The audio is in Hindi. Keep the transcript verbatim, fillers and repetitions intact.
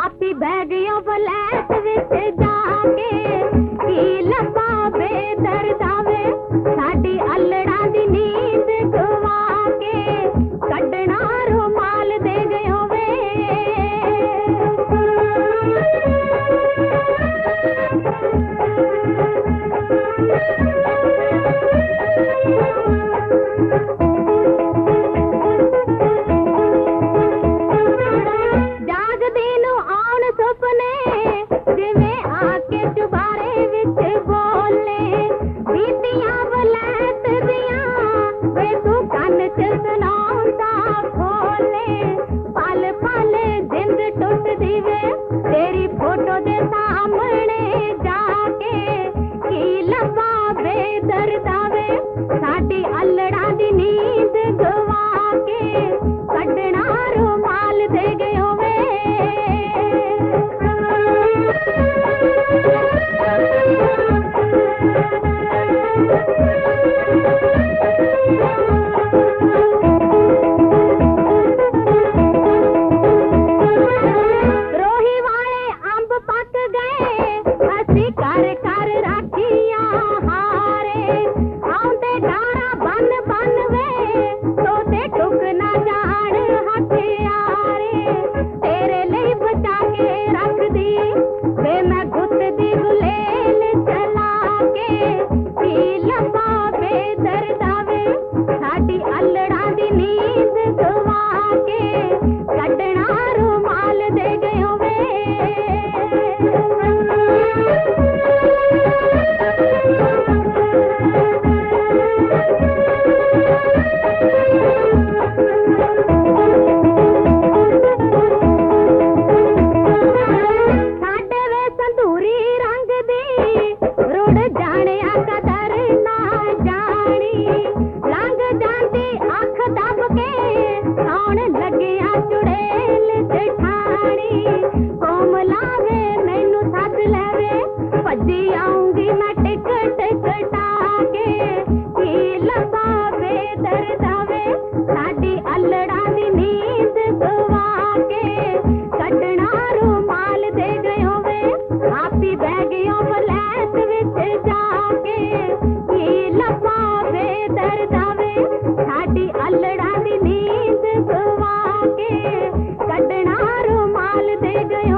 आपी बह गयो बलैत विच जाके की लब्बा बेदर्दावे साडी अल्लड़ा दी नींद गवा के कड्डना रुमाल दे गयो वे तेरी फोटो दे सामने जाके की लब्बा बेदर्दावे साडी अल्लड़ा दी नींद गवा के कड्डना रुमाल दे गयो वे कर कर राखिया हारे आउंदे डारा बन बन वे तो ते टुक ना जान हथियारे तेरे लिए बचा के रख दी वे मैं गुत दी गुलेल चला के की लब्बा बेदर्दावे साडी अल्लड़ा दी नींद गवा के कड्डना रुमाल दे गयो वे भज्जी आऊंगी मैं टिकट कटा के की लब्बा बेदर्दावे साडी अल्लड़ा दी नींद गवा के कड्डना रुमाल दे गयो वे आपी बह गयो बलैत विच जाके की लब्बा बेदर्दावे साडी अल्लड़ा दी नींद गवा के कड्डना रुमाल दे गयो